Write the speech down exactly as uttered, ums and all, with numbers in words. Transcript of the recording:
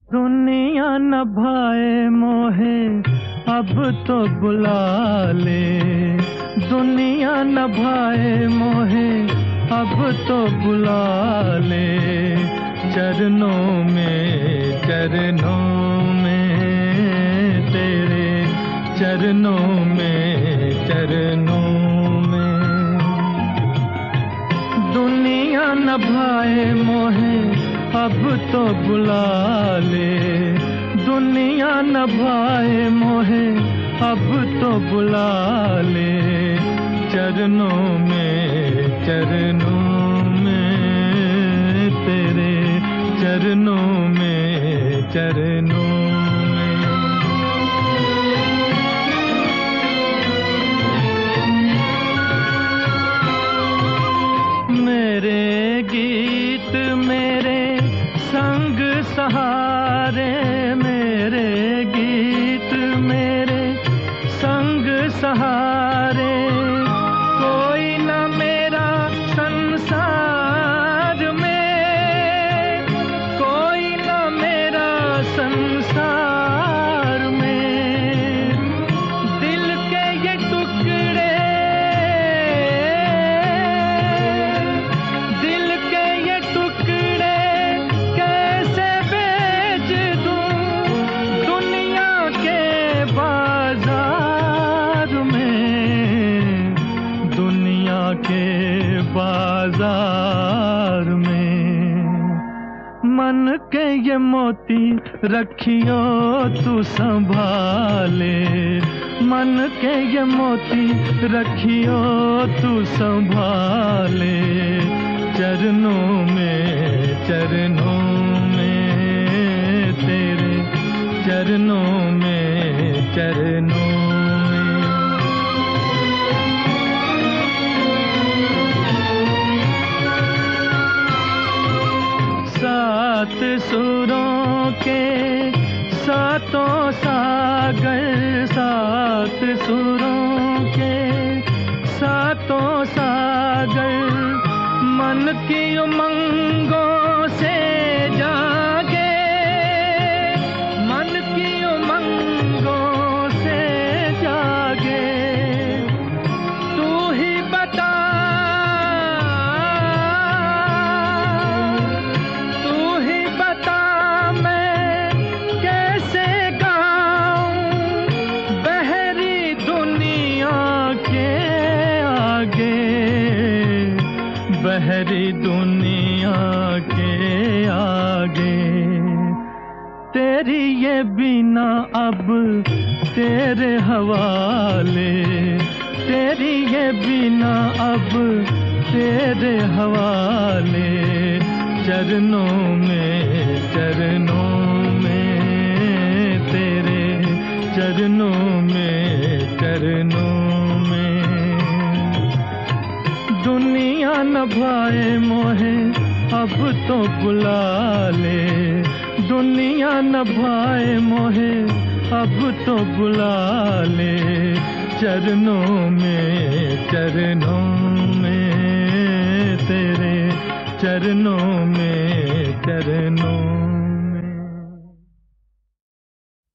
दुनिया न भाए मोहे अब तो बुला ले, दुनिया न भाए मोहे अब तो बुला ले, चरणों में चरणों में तेरे, चरणों में चरणों में। दुनिया न भाए मोहे अब तो बुला ले, दुनिया न भाए मोहे अब तो बुला ले, चरणों में चरणों में तेरे, चरणों में चरणों में। मेरे गीत मेरे संग सहारे, मेरे गीत मेरे संग सहारे, कोई न मेरा संसार में, कोई न मेरा संसार में। दिल के ये टुकड़े, दिल के ये टुकड़े कैसे बेच दूं दुनिया के बाजार में, दुनिया के बाजार में। मन के ये मोती रखियो तू संभाले, मन के ये मोती रखियो तू संभाले, चरणों में चरणों में तेरे, चरणों में चरणों में। सात सुरों के सातों सागर, सात सुरों के सातों सागर, मन की उमंगों से जागे, मन की उमंगों से जागे। तू ही बता, बहरी दुनिया के आगे। तेरी ये बिना अब तेरे हवाले, तेरी ये बिना अब तेरे हवाले, चरणों में चरणों में तेरे, चरणों में चरणों में। दुनिया न भाए मोहे अब तो बुला ले, दुनिया न भाए मोहे अब तो बुला ले, चरणों में चरणों में तेरे, चरणों में